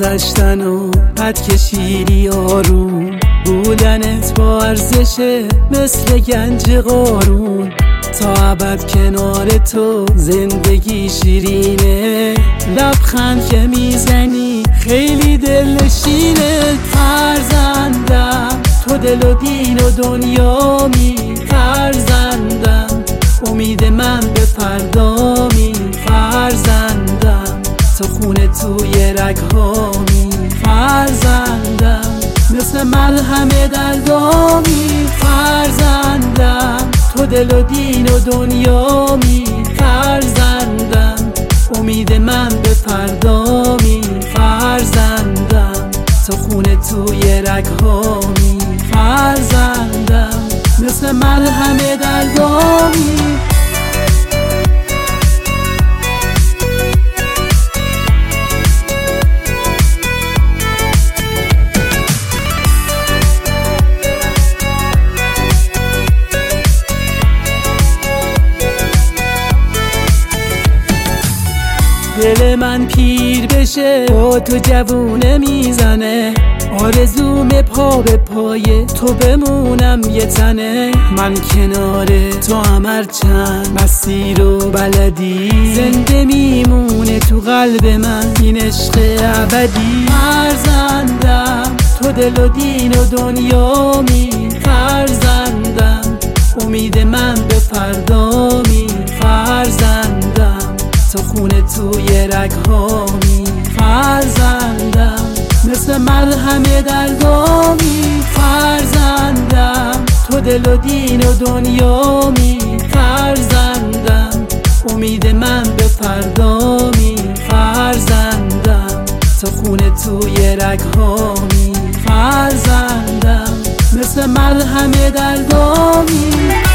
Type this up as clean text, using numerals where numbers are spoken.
گذشتن و پد کشیدی آروم، بودنت با ارزشه مثل گنج قارون. تا ابد کنار تو زندگی شیرینه، لبخند که میزنی خیلی دلنشینه. فرزندم تو دل و دین و دنیامی، فرزندم امید من به فردامی. فرزندم تو خونه توی رگهامی، فرزندم مثل ملهم دردامی. فرزندم تو دل و دین و دنیامی، فرزندم امید من به فردامی. فرزندم تو خونه توی رگهامی، فرزندم مثل ملهم دردامی. دل من پیر بشه با تو جوونه میزنه، آرزوم پا به پای تو بمونم یه تنه. من کنار تو هم چند مسیر و بلدی، زنده میمونه تو قلب من این عشق ابدی. فرزندم تو دل و دین و دنیامی، فرزندم امید من به فردامی. فرزندم تو خونه توی رگهامی، فرزندم مثل ملهم دردامی. فرزندم تو دل و دین و دنیامی، فرزندم امید من به فردامی. فرزندم تو خونه توی رگهامی، فرزندم مثل ملهم دردامی.